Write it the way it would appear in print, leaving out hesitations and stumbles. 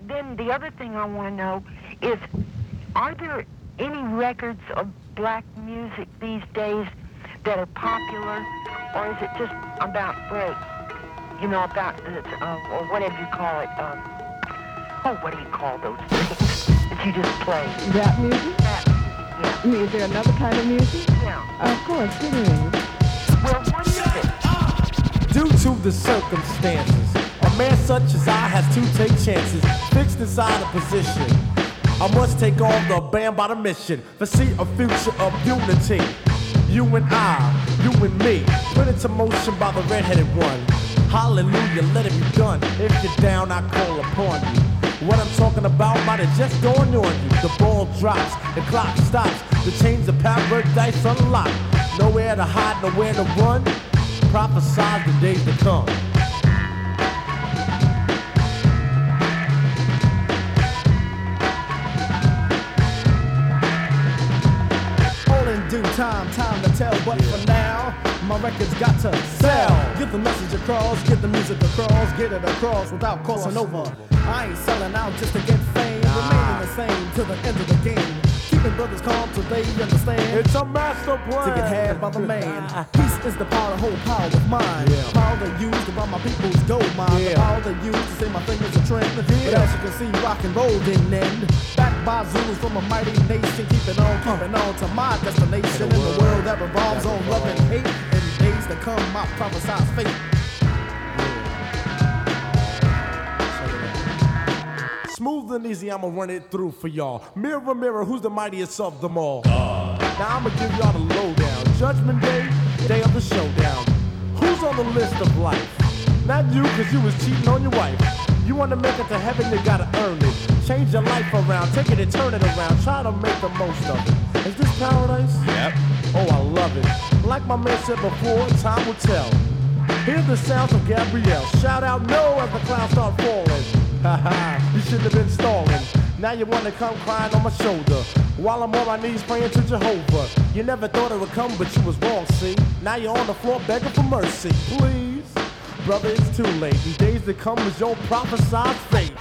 then the other thing I want to know is, are there any records of black music these days that are popular, or is it just about break? You know, about, or whatever you call it. What do you call those things that you just play? Rap music? Yeah. I mean, is there another kind of music? Yeah. Of course, it is. Well, what is it? Due to the circumstances, a man such as I has to take chances, fixed inside a position. I must take on the band by the mission, foresee a future of unity. You and I, you and me, put into motion by the red-headed one. Hallelujah, let it be done. If you're down, I call upon you. What I'm talking about might have just dawned on you. The ball drops, the clock stops, the chains of paradise unlocked. Nowhere to hide, nowhere to run. Prophesize the days to come. All in due time, time to tell, but for now, my record's got to sell. Get the message across, get the music across, get it across without crossing over. I ain't selling out just to get fame, remaining the same till the end of the game. Keeping brothers calm till they understand. It's a master plan to get had by the man. Peace is the power, the whole power of mine. Power they use to rob my people's gold mine. The power they use to say my fingers a trend. But as you can see, rock and roll didn't end. Backed by Zulus from a mighty nation, keeping on to my destination. In the world that revolves on love and hate. In days to come, my prophesied fate. Smooth and easy, I'ma run it through for y'all. Mirror, mirror, who's the mightiest of them all? Now I'ma give y'all the lowdown. Judgment Day, day of the showdown. Who's on the list of life? Not you, cause you was cheating on your wife. You wanna make it to heaven, you gotta earn it. Change your life around, take it and turn it around. Try to make the most of it. Is this paradise? Yep. Oh, I love it. Like my man said before, time will tell. Hear the sounds of Gabrielle. Shout out no as the clouds start falling. Haha, you shouldn't have been stalling. Now you wanna come crying on my shoulder while I'm on my knees praying to Jehovah. You never thought it would come, but you was wrong, see? Now you're on the floor begging for mercy. Please, brother, it's too late. In days to come is your prophesied fate.